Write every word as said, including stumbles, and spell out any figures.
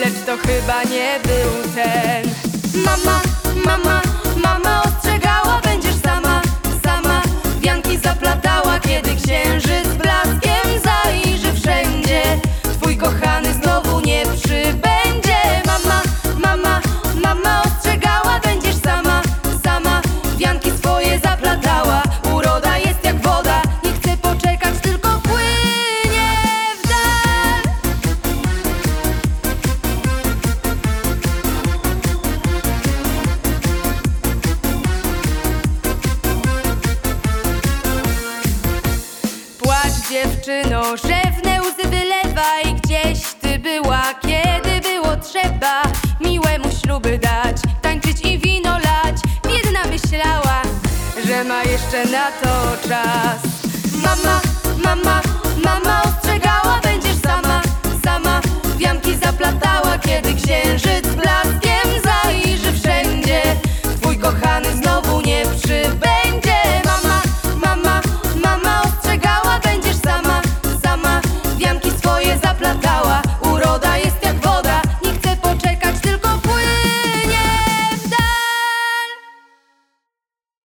lecz to chyba nie był ten. Mama, mama, mama ostrzegała, będziesz sama, sama. Wianki zaplatała, kiedy księżyc blaskiem zajrzy wszędzie. Twój kochany znowu nie przybędzie. Mama, mama, mama ostrzegała, będziesz sama, sama. Wianki swoje zaplatała, uroda jest jak woda, nie chce poczekać, tylko płynie w dal. Płacz, dziewczyno, rzewne łzy wylewaj. Gdzieś ty była, kiedy było trzeba miłemu śluby dać, tańczyć i wino lać. Biedna myślała, że ma jeszcze na to czas. Mama, mama, mama ostrzegała, będziesz sama, sama. Wianki zaplatała, kiedy